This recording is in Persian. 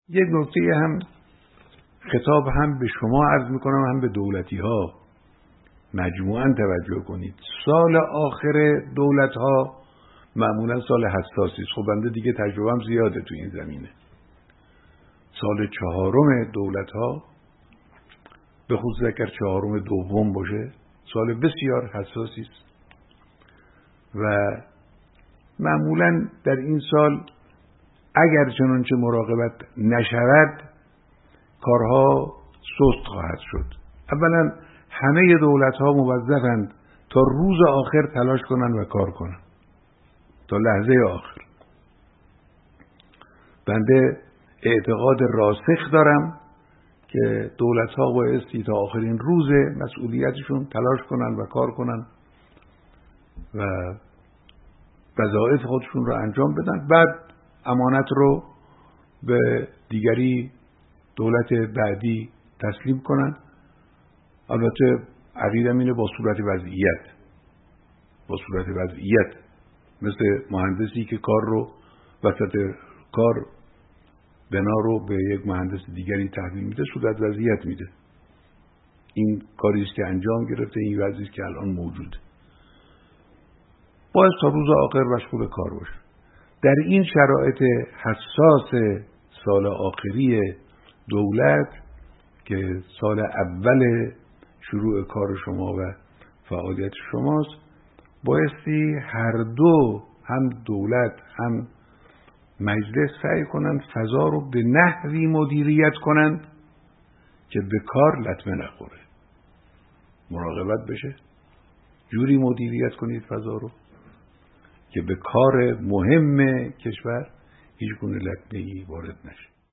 یک نکته هم خطاب هم به شما عرض میکنم هم به دولتی ها مجموعاً توجه کنید. سال آخر دولت ها معمولاً سال حساسی است. خب بنده دیگه تجربه‌ام زیاده تو این زمینه. سال چهارم دولت ها به خصوص اگر چهارم دوم باشه سال بسیار حساسی است و معمولاً در این سال اگر چنانچه مراقبت نشود کارها سست خواهد شد. اولا همه دولت ها موظفند تا روز آخر تلاش کنن و کار کنن تا لحظه آخر. بنده اعتقاد راسخ دارم که دولت ها بایستی تا آخرین روز مسئولیتشون تلاش کنن و کار کنن و وظایف خودشون رو انجام بدن، بعد امانت رو به دیگری دولت بعدی تسلیم کنن. البته عقیدم اینه با صورت وضعیت مثل مهندسی که کار رو وسط کار بنا رو به یک مهندس دیگری تحویل میده، صورت وضعیت میده. این کاری است که انجام گرفته، این وضعی است که الان موجود. باید تا روز آخر مشغول کار باشه. در این شرایط حساس سال آخری دولت که سال اول شروع کار شما و فعالیت شماست، بایستی هر دو، هم دولت هم مجلس، سعی کنند فضا رو به نحوی مدیریت کنند که به کار لطمه نخوره، مراقبت بشه. جوری مدیریت کنید فضا رو که به کار مهم کشور هیچ گونه لطمه‌ای وارد نشه.